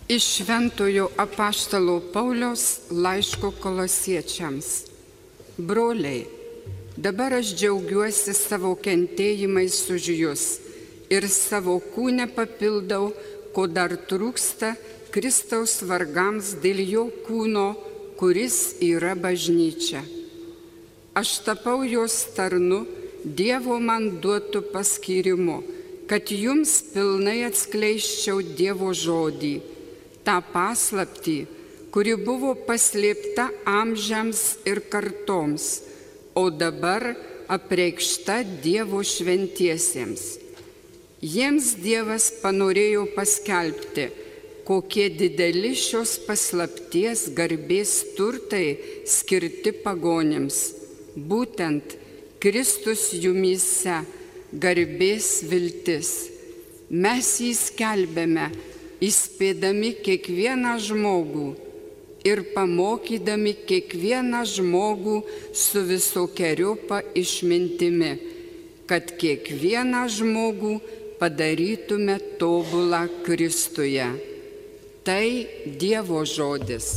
Iš Šventojo apaštalo Pauliaus laiško Kolosiečiams. Broliai, dabar aš džiaugiuosi savo kentėjimais už jus ir savo kūne papildau, ko dar trūksta Kristaus vargams dėl jo kūno, kuris yra bažnyčia. Aš tapau jos tarnu Dievo man duotu paskyrimu, kad jums pilnai atskleisčiau Dievo žodį, tą paslaptį, kuri buvo paslėpta amžiams ir kartoms, o dabar apreikšta Dievo šventiesiems. Jiems Dievas panorėjo paskelbti, kokie dideli šios paslapties garbės turtai skirti pagonims, būtent Kristus jumyse garbės viltis. Mes jį skelbėme, įspėdami kiekvieną žmogų ir pamokydami kiekvieną žmogų su visokeriopą išmintimi, kad kiekvieną žmogų padarytume tobulą Kristuje. Tai Dievo žodis.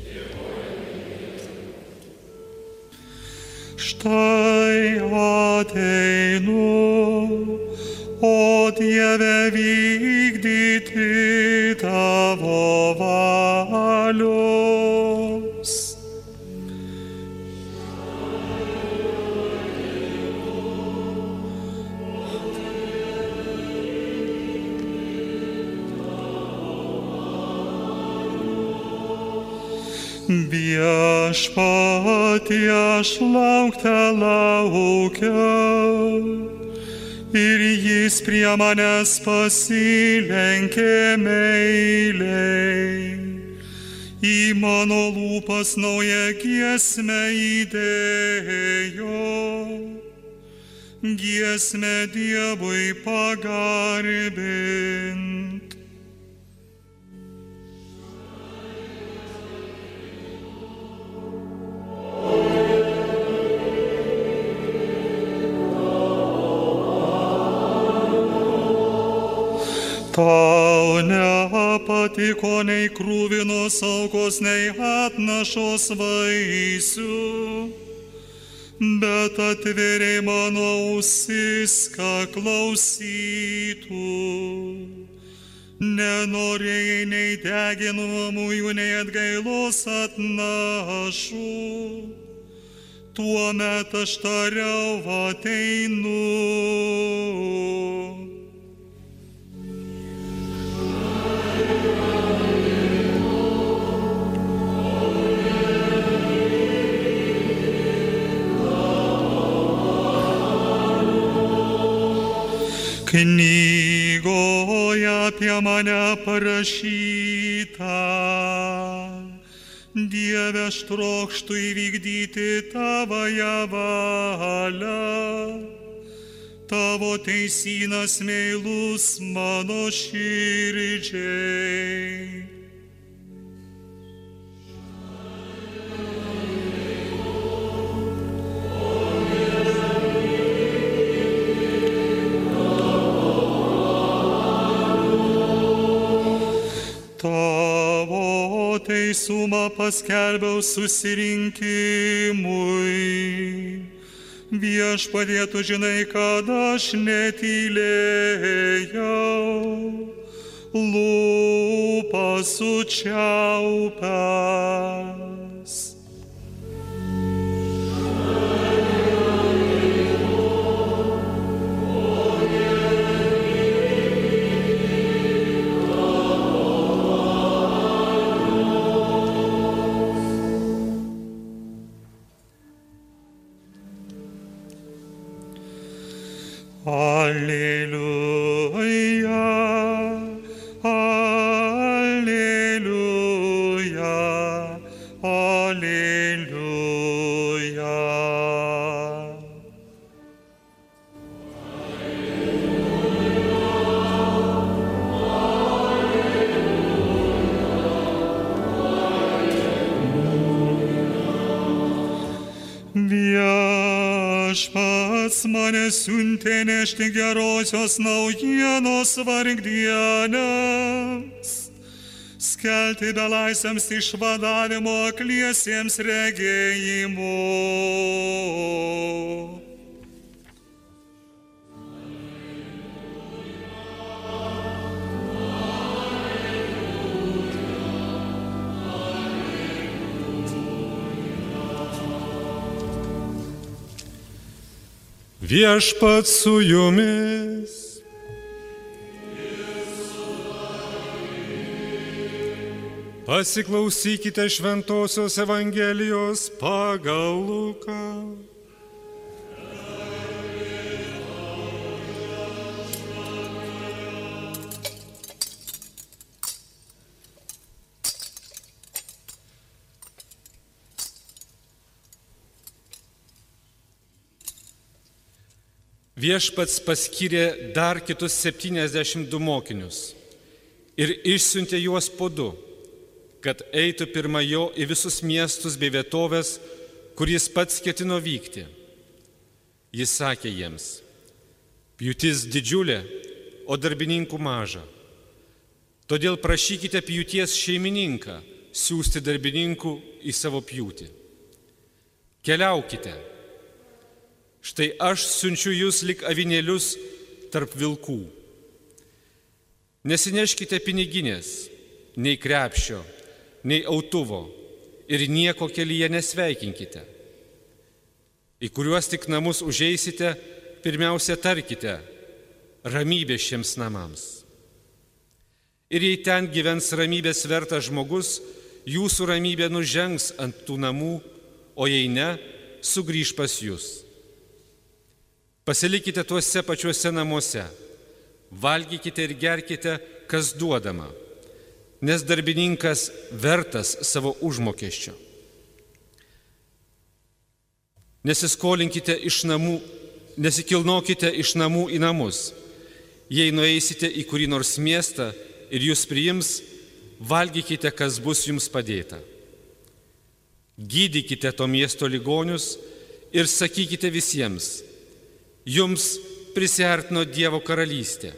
Štai ateinu, o Dieve, vykdyti tavo valios. Viešpatie, aš laukiau, ir jis prie manęs pasilenkė meiliai. Į mano lūpas naują giesmę įdėjo, giesmę Dievui pagarbint. Tau nepatiko nei krūvinos aukos, nei atnašos vaisių, bet atvėrė mano ausis, ką klausytų. Nenorėjai nei deginamųjų, nei atgailos atnašų. Tuomet aš tariau, ateinu. Knygoje apie mane parašyta, Dieve, aš trokštu įvykdyti tavąją valią, tavo teisynas meilus mano širdžiai. Tavo teisumą paskelbiau susirinkimui. Viešpatie, tu žinai, kad aš netylėjau, lūpas sučiaupęs. Alleluja, alleluja, alleluja. Viešpats mane siuntė nešti gerosios naujienos vargdieniams, skelti belaisviams išvadavimo, akliesiems regėjimo. Viešpats su jumis. Pasiklausykite Šventosios Evangelijos pagal Luką. Viešpats paskyrė dar kitus 72 mokinius ir išsiuntė juos po 2, kad eitų pirma jo į visus miestus bei vietovės, kur jis pats ketino vykti. Jis sakė jiems: pjūtis didžiulė, o darbininkų maža. Todėl prašykite pjūties šeimininką siųsti darbininkų į savo pjūtį. Keliaukite. Štai aš siunčiu jūs lyg avinėlius tarp vilkų. Nesineškite piniginės, nei krepšio, nei autuvo ir nieko kelyje nesveikinkite. Į kuriuos tik namus užeisite, pirmiausia tarkite: ramybė šiems namams. Ir jei ten gyvens ramybės vertas žmogus, jūsų ramybė nužengs ant tų namų, o jei ne, sugrįž pas jūs. Pasilikite tuose pačiuose namuose, valgykite ir gerkite, kas duodama, nes darbininkas vertas savo užmokesčio. Nesiskolinkite iš namų, nesikilnokite iš namų į namus. Jei nueisite į kurį nors miestą ir jūs priims, valgykite, kas bus jums padėta. Gydykite to miesto ligonius ir sakykite visiems: jums prisiartino Dievo karalystė.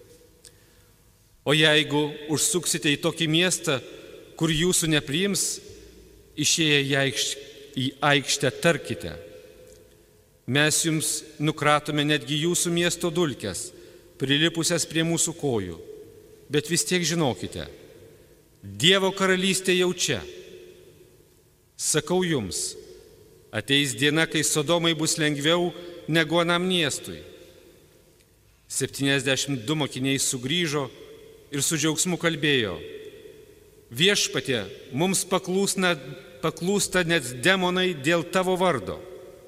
O jeigu užsuksite į tokį miestą, kur jūsų nepriims, išėję į aikštę tarkite: mes jums nukratome netgi jūsų miesto dulkes, prilipusias prie mūsų kojų, bet vis tiek žinokite, Dievo karalystė jau čia. Sakau jums, ateis diena, kai Sodomai bus lengviau negu anam miestui. 72 mokiniai sugrįžo ir su džiaugsmu kalbėjo: viešpatie, mums paklūsta net demonai dėl tavo vardo.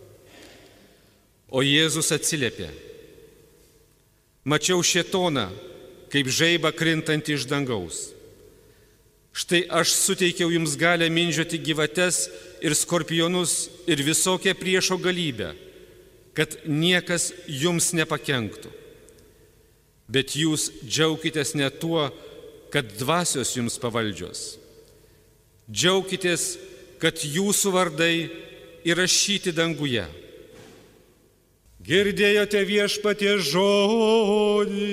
O Jėzus atsiliepė: mačiau šėtoną, kaip žaibą krintantį iš dangaus. Štai aš suteikiau jums galią mindžioti gyvates ir skorpionus ir visokią priešo galybę, kad niekas jums nepakenktų. Bet jūs džiaukitės ne tuo, kad dvasios jums pavaldžios. Džiaukitės, kad jūsų vardai įrašyti danguje. Girdėjote Viešpaties žodį.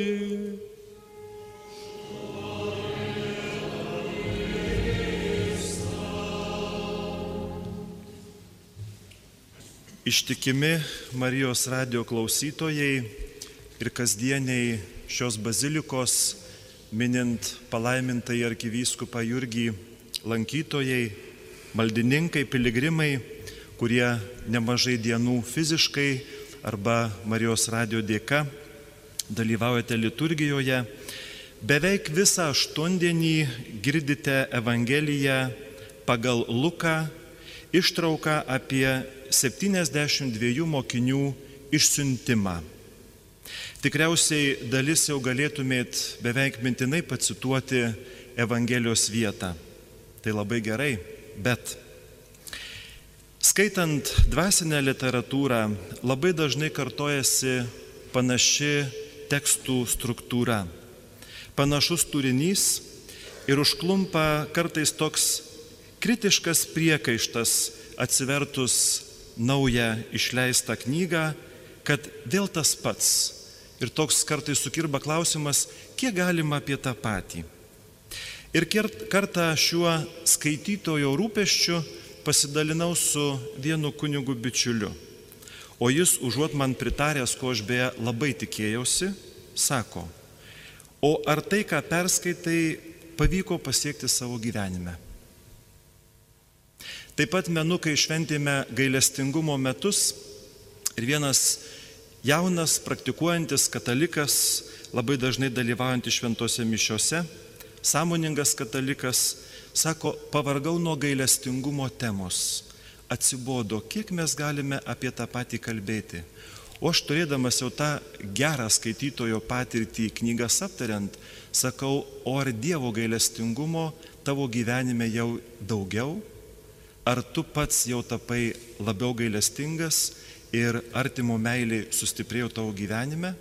Ištikimi Marijos radijo klausytojai ir kasdieniai šios bazilikos, minint palaimintąjį arkivyskupą Jurgį, lankytojai, maldininkai, piligrimai, kurie nemažai dienų fiziškai arba Marijos radijo dėka dalyvaujate liturgijoje, beveik visą aštuondienį girdite Evangeliją pagal Luką, ištrauką apie 72 mokinių išsiuntimą. Tikriausiai dalis jau galėtumėt beveik mintinai pacituoti Evangelijos vietą. Tai labai gerai, bet skaitant dvasinę literatūrą labai dažnai kartojasi panaši tekstų struktūra, panašus turinys ir užklumpa kartais toks kritiškas priekaištas atsivertus naują išleistą knygą, kad vėl tas pats. Ir toks kartais sukirba klausimas, kiek galima apie tą patį. Ir kartą šiuo skaitytojo rūpesčiu pasidalinau su vienu kunigu bičiuliu. O jis, užuot man pritaręs, ko aš beje labai tikėjausi, sako: o ar tai, ką perskaitai, pavyko pasiekti savo gyvenime? Taip pat menu, kai šventėme gailestingumo metus ir vienas jaunas praktikuojantis katalikas, labai dažnai dalyvaujantis šventose mišiose, sąmoningas katalikas, sako: pavargau nuo gailestingumo temos, atsibodo, kiek mes galime apie tą patį kalbėti. O aš turėdamas jau tą gerą skaitytojo patirtį knygas aptariant, sakau: o ar Dievo gailestingumo tavo gyvenime jau daugiau? Ar tu pats jau tapai labiau gailestingas ir artimo meilė sustiprėjo tavo gyvenime?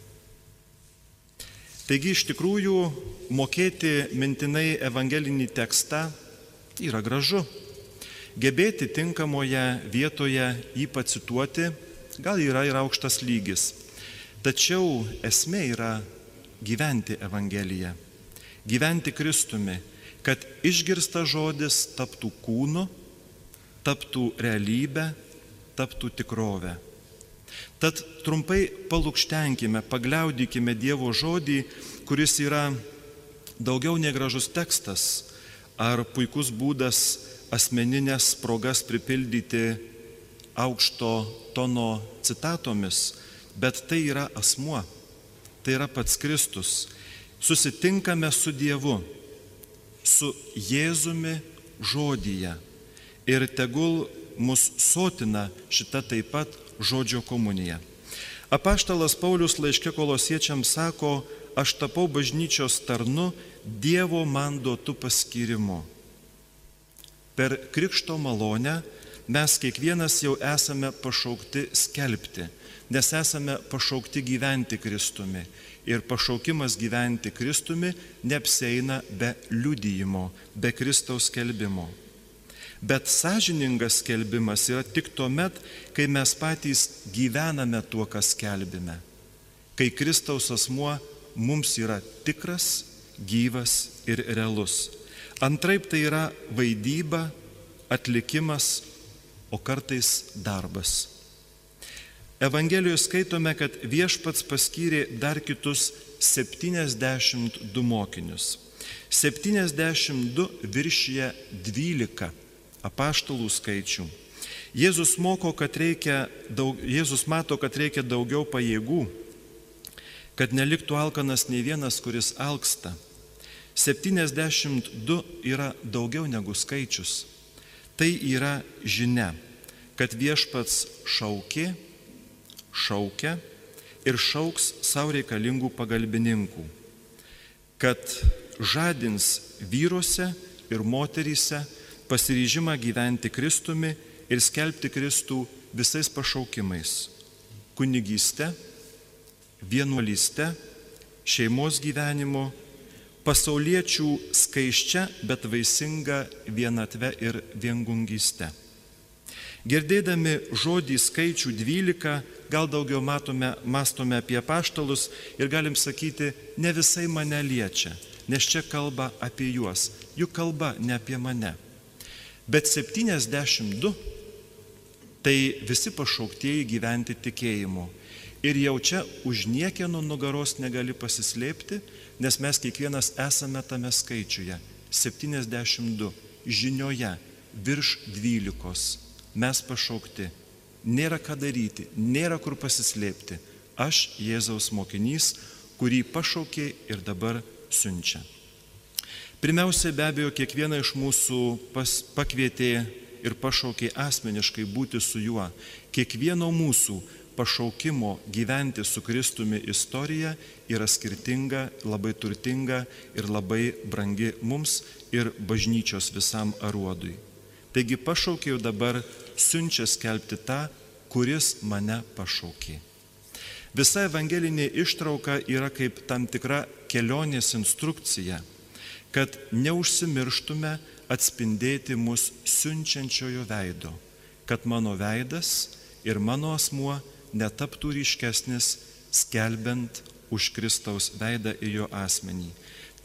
Taigi iš tikrųjų mokėti mintinai evangelinį tekstą yra gražu. Gebėti tinkamoje vietoje jį pacituoti gal yra ir aukštas lygis. Tačiau esmė yra gyventi Evangeliją, gyventi Kristumi, kad išgirstas žodis taptų kūnu, taptų realybę, taptų tikrovę. Tad trumpai palukštenkime, pagliaudykime Dievo žodį, kuris yra daugiau negražus tekstas ar puikus būdas asmeninės progas pripildyti aukšto tono citatomis, bet tai yra asmuo, tai yra pats Kristus. Susitinkame su Dievu, su Jėzumi žodyje ir tegul mus sotina šita taip pat žodžio komunija. Apaštalas Paulius laiške Kolosiečiams sako: aš tapau bažnyčios tarnu Dievo man duotu paskirimu. Per krikšto malonę mes kiekvienas jau esame pašaukti skelbti, nes esame pašaukti gyventi Kristumi. Ir pašaukimas gyventi Kristumi neapsieina be liudijimo, be Kristaus skelbimo. Bet sąžiningas skelbimas yra tik tuomet, kai mes patys gyvename tuo, kas skelbime. Kai Kristaus asmuo mums yra tikras, gyvas ir realus. Antraip tai yra vaidyba, atlikimas, o kartais darbas. Evangelijoje skaitome, kad viešpats paskyrė dar kitus 72 mokinius. 72 viršija 12 apaštalų skaičių. Jėzus mato, kad reikia daugiau pajėgų, kad neliktų alkanas nei vienas, kuris alksta. 72 yra daugiau negu skaičius. Tai yra žinia, kad viešpats šaukia ir šauks savo reikalingų pagalbininkų, kad žadins vyruose ir moteryse pasiryžimą gyventi Kristumi ir skelbti Kristų visais pašaukimais - kunigyste, vienuolyste, šeimos gyvenimu, pasauliečių skaiščia, bet vaisinga vienatve ir viengungyste. Girdėdami žodį skaičių 12, gal daugiau mąstome apie apaštalus ir galim sakyti, ne visai mane liečia, nes čia kalba apie juos, juk kalba ne apie mane. Bet 72 tai visi pašauktieji gyventi tikėjimu. Ir jau čia už niekieno nugaros negali pasislėpti, nes mes kiekvienas esame tame skaičiuje. 72 žinioje virš 12. Mes pašaukti. Nėra ką daryti, nėra kur pasislėpti. Aš Jėzaus mokinys, kurį pašaukė ir dabar siunčia. Pirmiausia, be abejo, kiekvieną iš mūsų pakvietė ir pašaukė asmeniškai būti su juo. Kiekvieno mūsų pašaukimo gyventi su Kristumi istorija yra skirtinga, labai turtinga ir labai brangi mums ir bažnyčios visam aruodui. Taigi pašaukė jau dabar siunčia skelbti tą, kuris mane pašaukė. Visa evangelinė ištrauka yra kaip tam tikra kelionės instrukcija, kad neužsimirštume atspindėti mus siunčiančiojo veido, kad mano veidas ir mano asmuo netaptų ryškesnis, skelbiant už Kristaus veidą ir jo asmenį.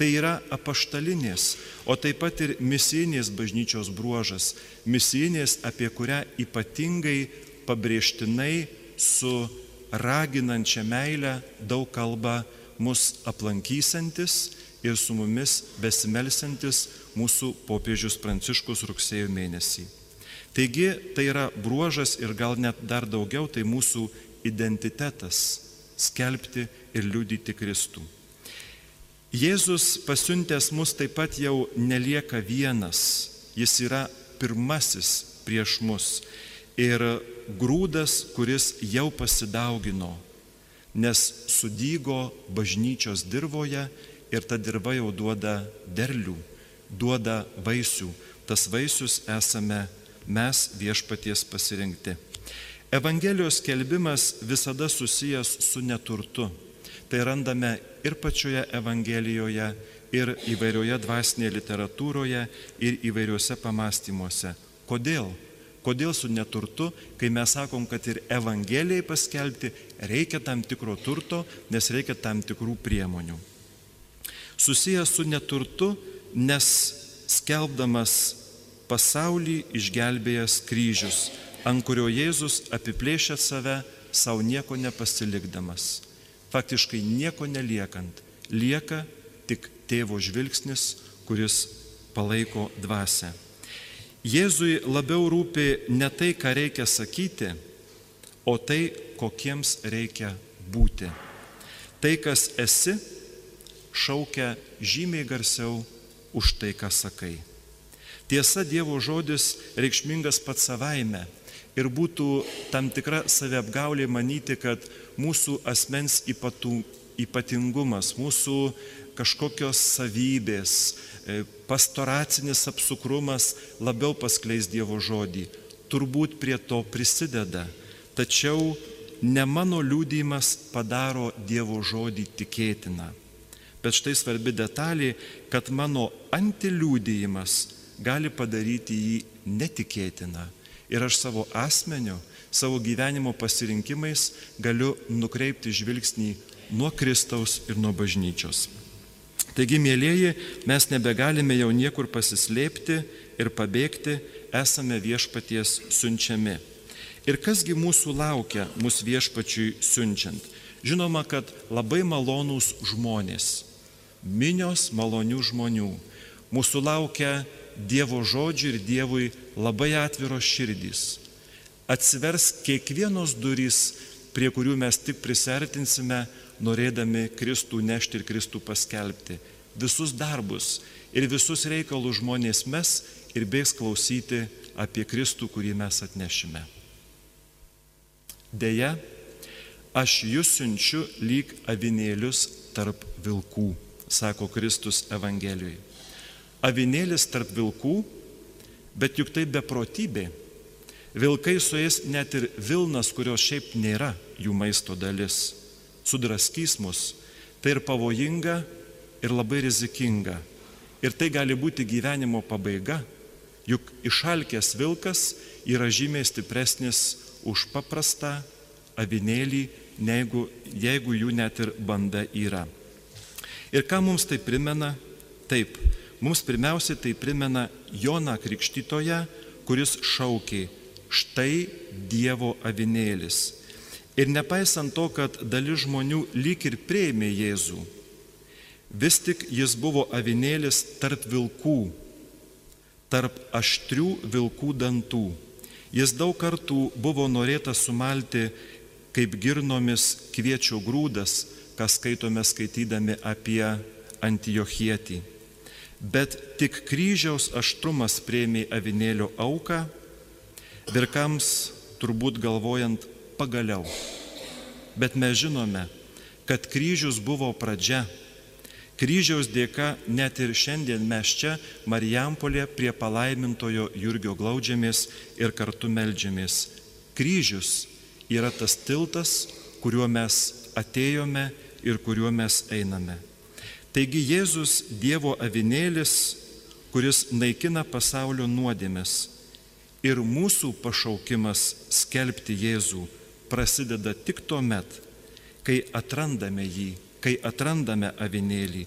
Tai yra apaštalinės, o taip pat ir misijinės bažnyčios bruožas. Misijinės, apie kurią ypatingai pabrėžtinai su raginančia meile daug kalba mus aplankysantis ir su mumis besimelsantis mūsų popiežius Pranciškus rugsėjo mėnesį. Taigi tai yra bruožas ir gal net dar daugiau, tai mūsų identitetas - skelbti ir liudyti Kristų. Jėzus pasiuntęs mus taip pat jau nelieka vienas, jis yra pirmasis prieš mus ir grūdas, kuris jau pasidaugino, nes sudygo bažnyčios dirvoje ir ta dirva jau duoda derlių, duoda vaisių. Tas vaisius esame mes Viešpaties pasirinkti. Evangelijos skelbimas visada susijęs su neturtu. Tai randame ir pačioje Evangelijoje, ir įvairioje dvasinėje literatūroje, ir įvairiuose pamastymuose. Kodėl? Kodėl su neturtu, kai mes sakom, kad ir Evangelijai paskelbti reikia tam tikro turto, nes reikia tam tikrų priemonių. Susijęs su neturtu, nes skelbdamas pasaulį išgelbėjęs kryžius, ant kurio Jėzus apiplėšė save, savo nieko nepasilikdamas. Faktiškai nieko neliekant, lieka tik tėvo žvilgsnis, kuris palaiko dvasią. Jėzui labiau rūpi ne tai, ką reikia sakyti, o tai, kokiems reikia būti. Tai, kas esi, šaukia žymiai garsiau už tai, ką sakai. Tiesa, Dievo žodis reikšmingas pats savaime ir būtų tam tikra saviapgaulė manyti, kad mūsų asmens ypatingumas, mūsų kažkokios savybės, pastoracinis apsukrumas labiau paskleis Dievo žodį. Turbūt prie to prisideda, tačiau ne mano liudijimas padaro Dievo žodį tikėtiną. Bet štai svarbi detalė, kad mano antiliudijimas gali padaryti jį netikėtiną. Ir aš savo asmeniu, savo gyvenimo pasirinkimais galiu nukreipti žvilgsnį nuo Kristaus ir nuo bažnyčios. Taigi, mielieji, mes nebegalime jau niekur pasislėpti ir pabėgti, esame Viešpaties siunčiami. Ir kasgi mūsų laukia, mūsų Viešpačiui siunčiant? Žinoma, kad labai malonūs žmonės, minios malonių žmonių. Mūsų laukia Dievo žodžių ir Dievui labai atviros širdys. Atsivers kiekvienos durys, prie kurių mes tik prisertinsime, norėdami Kristų nešti ir Kristų paskelbti. Visus darbus ir visus reikalus žmonės mes ir bėgs klausyti apie Kristų, kurį mes atnešime. Deja, aš jūs siunčiu lyg avinėlius tarp vilkų, sako Kristus Evangelijoje. Avinėlis tarp vilkų, bet juk tai beprotybė. Vilkai suės net ir vilnas, kurios šiaip nėra jų maisto dalis. Sudraskys mus. Tai ir pavojinga, ir labai rizikinga. Ir tai gali būti gyvenimo pabaiga, juk išalkęs vilkas yra žymiai stipresnis už paprastą avinėlį, jeigu jų net ir banda yra. Ir ką mums tai primena? Taip, mums pirmiausiai tai primena Joną Krikštytoją, kuris šaukė: štai Dievo avinėlis. Ir nepaisant to, kad dalis žmonių lyg ir priėmė Jėzų, vis tik jis buvo avinėlis tarp vilkų, tarp aštrių vilkų dantų. Jis daug kartų buvo norėta sumalti kaip girnomis kviečio grūdas, ką skaitome skaitydami apie Antiochietį. Bet tik kryžiaus aštrumas priėmė avinėlio auką, virkams turbūt galvojant pagaliau. Bet mes žinome, kad kryžius buvo pradžia. Kryžiaus dėka net ir šiandien mes čia Marijampolėje prie palaimintojo Jurgio glaudžiamės ir kartu meldžiamės. Kryžius yra tas tiltas, kuriuo mes atėjome ir kuriuo mes einame. Taigi Jėzus Dievo avinėlis, kuris naikina pasaulio nuodėmes, ir mūsų pašaukimas skelbti Jėzų prasideda tik tuo met, kai atrandame jį, kai atrandame avinėlį,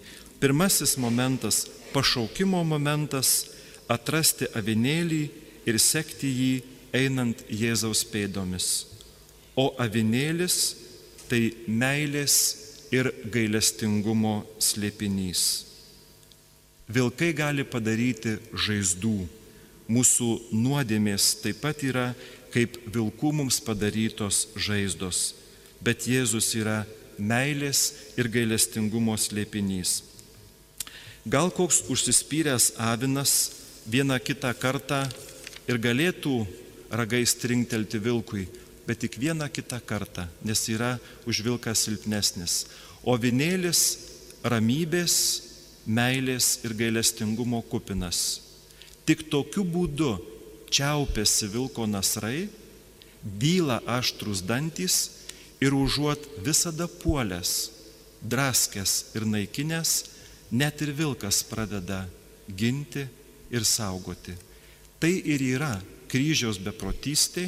Pirmasis momentas - pašaukimo momentas - atrasti avinėlį ir sekti jį einant Jėzaus pėdomis. O avinėlis - tai meilės ir gailestingumo slėpinys. Vilkai gali padaryti žaizdų. Mūsų nuodėmės taip pat yra kaip vilkų mums padarytos žaizdos. Bet Jėzus yra meilės ir gailestingumo slėpinys. Gal koks užsispyręs avinas vieną kitą kartą ir galėtų ragais trinktelti vilkui, bet tik vieną kitą kartą, nes yra už vilką silpnesnis. O avinėlis ramybės, meilės ir gailestingumo kupinas. Tik tokiu būdu čiaupėsi vilko nasrai, dyla aštrus dantys ir užuot visada puolęs, draskęs ir naikinęs, net ir vilkas pradeda ginti ir saugoti. Tai ir yra kryžiaus beprotystė,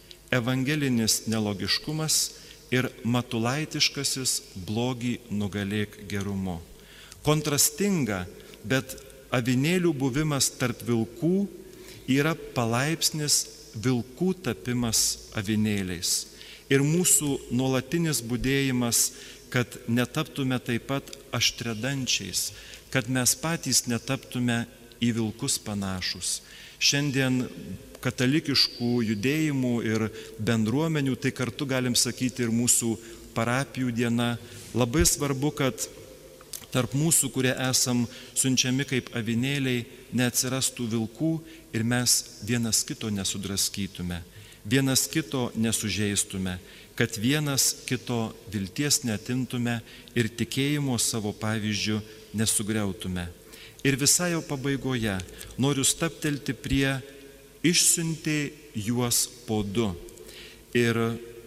evangelinis nelogiškumas ir matulaitiškasis blogį nugalėk gerumu. Kontrastinga, bet avinėlių buvimas tarp vilkų yra palaipsnis vilkų tapimas avinėliais. Ir mūsų nuolatinis budėjimas, kad netaptume taip pat aštredančiais, kad mes patys netaptume į vilkus panašus. Šiandien katalikiškų judėjimų ir bendruomenių, tai kartu galim sakyti ir mūsų parapijų diena, labai svarbu, kad tarp mūsų, kurie esam siunčiami kaip avinėliai, neatsirastų vilkų ir mes vienas kito nesudraskytume, vienas kito nesužeistume, kad vienas kito vilties neatimtume ir tikėjimo savo pavyzdžių nesugriautume. Ir visai jau pabaigoje noriu stabtelti prie išsiuntė juos po du. Ir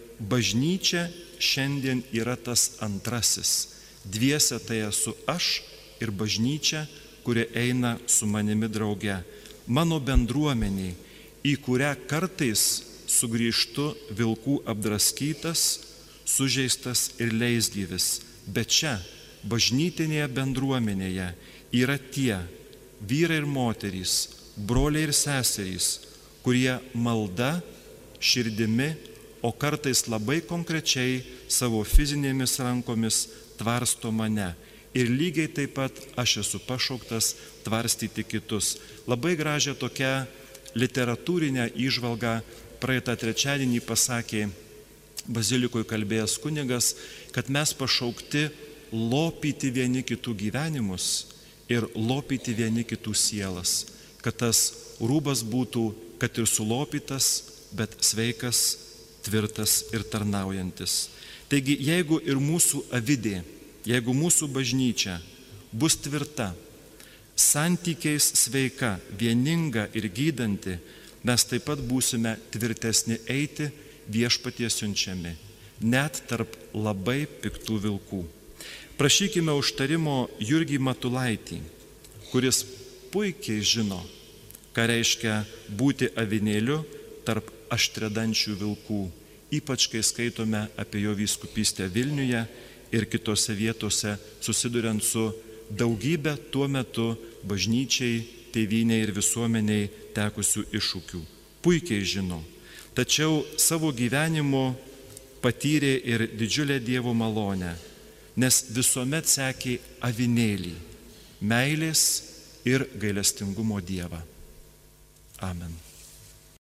bažnyčia šiandien yra tas antrasis. Dviese tai esu aš ir bažnyčia, kuri eina su manimi drauge. Mano bendruomeniai, į kurią kartais sugrįžtu vilkų apdraskytas, sužeistas ir leisgyvis. Bet čia, bažnytinėje bendruomenėje, yra tie vyrai ir moterys, broliai ir seserys, kurie malda, širdimi, o kartais labai konkrečiai savo fizinėmis rankomis tvarsto mane. Ir lygiai taip pat aš esu pašauktas tvarstyti kitus. Labai gražią tokią literatūrinę įžvalgą praeitą trečiadienį pasakė bazilikoje kalbėjęs kunigas, kad mes pašaukti lopyti vieni kitų gyvenimus ir lopyti vieni kitų sielas. Kad tas rūbas būtų, kad ir sulopytas, bet sveikas, tvirtas ir tarnaujantis. Taigi, jeigu ir mūsų avidė, jeigu mūsų bažnyčia bus tvirta, santykiais sveika, vieninga ir gydanti, mes taip pat būsime tvirtesni eiti viešpaties siunčiami, net tarp labai piktų vilkų. Prašykime užtarimo Jurgį Matulaitį, kuris puikiai žino, ką reiškia būti avinėliu tarp aštredančių vilkų, ypač kai skaitome apie jo vyskupystę Vilniuje ir kitose vietose, susiduriant su daugybė tuo metu bažnyčiai, tėvynei ir visuomeniai tekusių iššūkių. Puikiai žino. Tačiau savo gyvenimu patyrė ir didžiulę Dievo malonę, nes visuomet sekė avinėlį, meilės ir gailestingumo Dievą. Amen.